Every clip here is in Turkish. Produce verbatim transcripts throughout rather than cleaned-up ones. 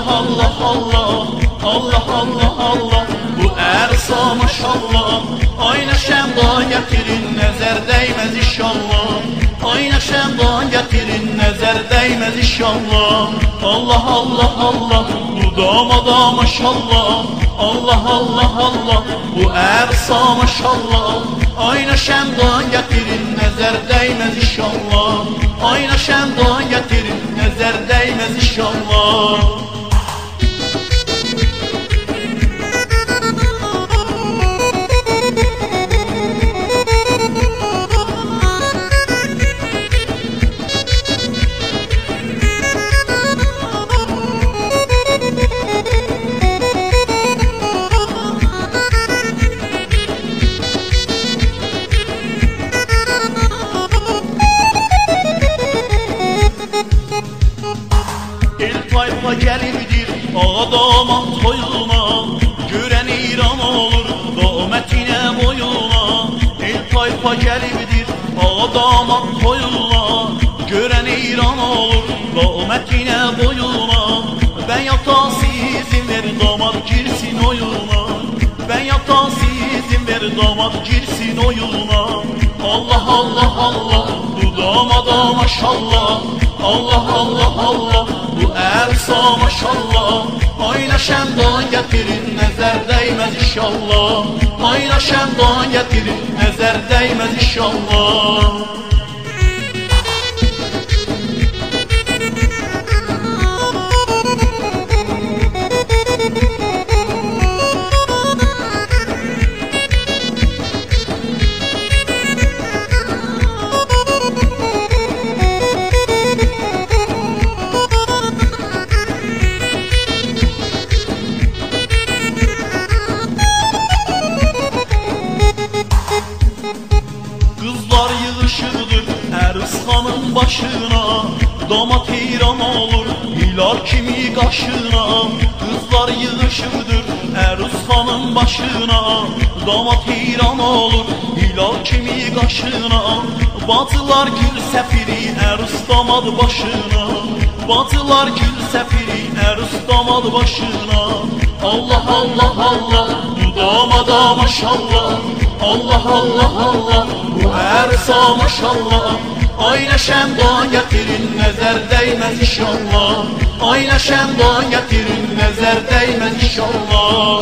Allah Allah, Allah Allah Allah. Bu ersa maşallah. Ayna şemda getirin, nezer değmez inşallah. Ayna şemda getirin, nezer değmez inşallah. Allah Allah Allah, bu damada maşallah. Allah Allah Allah, bu ersa maşallah. Ayna şemda getirin, nezer değmez inşallah. Ayna şemda getirin, nezer değmez inşallah. Tayfa gelibdir ağa damat toyuna, gören İran olur dametine boyuna. El tayfa gelibdir ağa damat toyuna, gören İran olur dametine boyuna. Ben yatası izin ver damat girsin oyuna. Ben yatası izin ver damat girsin oyuna. Allah Allah Allah, bu damada maşallah. Allah Allah Allah, bu ersa maşallah. Ayna şemdan getirin, nezer değmez inşallah. Ayna şemdan getirin, nezer değmez inşallah. Kızlar yığışırdır Erıskan'ın başına, damat heyran olur hilal kimi kaşına. Kızlar yığışırdır Erıskan'ın başına, damat heyran olur hilal kimi kaşına. Batılar gül sefiri Erus damad başına, batılar gül sefiri Erus damad başına. Allah Allah Allah, bu damada maşallah. Allah Allah Allah, bu ersa maşallah. Ayna şemdan getirin, nezer değmez inşallah. Ayna şemdan getirin, nezer değmez inşallah.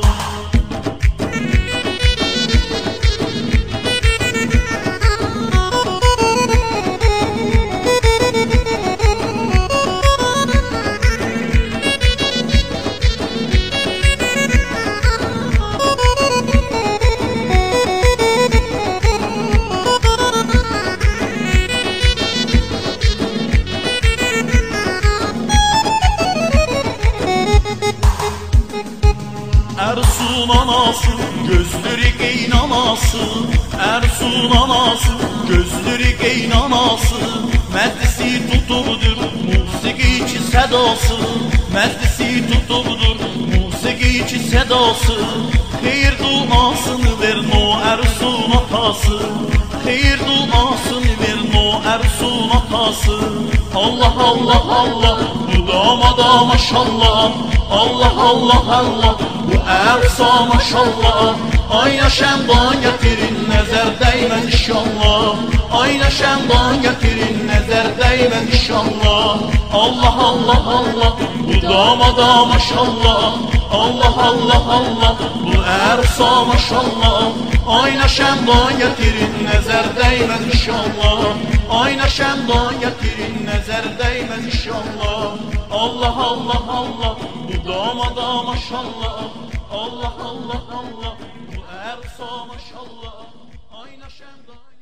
Ersun anası, gözleri geyn anası. Ersun anası, gözleri geyn anası. Meclisi tutubudur, musikiçi sedası. Meclisi tutubudur, musikiçi sedası. Hayır duasını ver no Ersun atası. Hayır duasını ver no Ersun atası. Allah Allah Allah, bu damada maşallah. Allah Allah Allah, bu ersa maşallah. Ayna şemdan getirin, nezer değmez inşallah. Ayna şemdan getirin, nezer değmez inşallah. Allah Allah Allah, bu damada maşallah. Allah Allah Allah, bu ersa maşallah. Ayna şemdan getirin, nezer değmez inşallah. Ayna şemdan getirin, nezer değmez inşallah. Allah Allah Allah, bu damada maşallah. Allah Allah Allah, bu ersa maşallah. Ayna şemdan